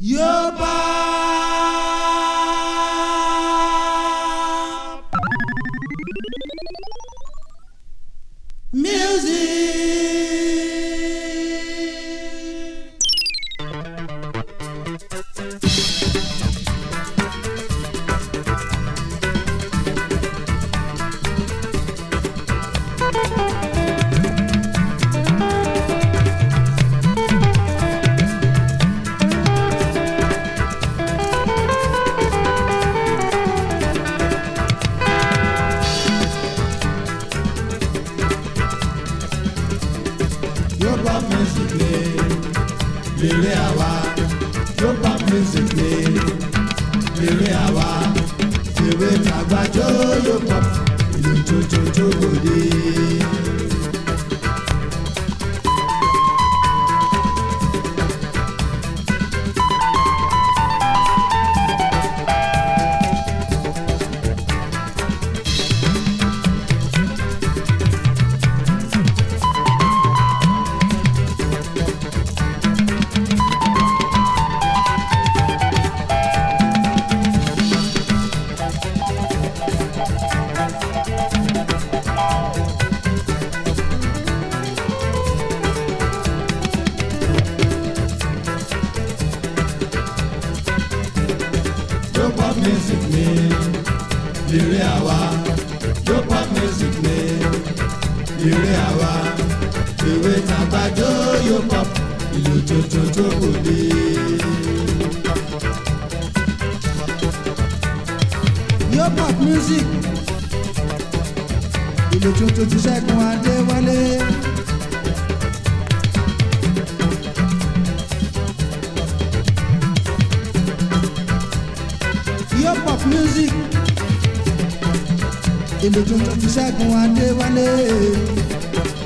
Yoba music. Yoba music lere àwa, Yoba music lere àwa, ìwé tàgbàjọ Yoba ìlú tuntun tó gbòde. Yoba music lere àwa, Yoba music lere àwa, ìwé tàgbàjọ Yoba ìlú tuntun tó gbòde. Yoba music ìlú tuntun ti Ṣẹ́gun Adéwálé. Yoba music ìlú tuntun ti Ṣẹ́gun Adéwálé.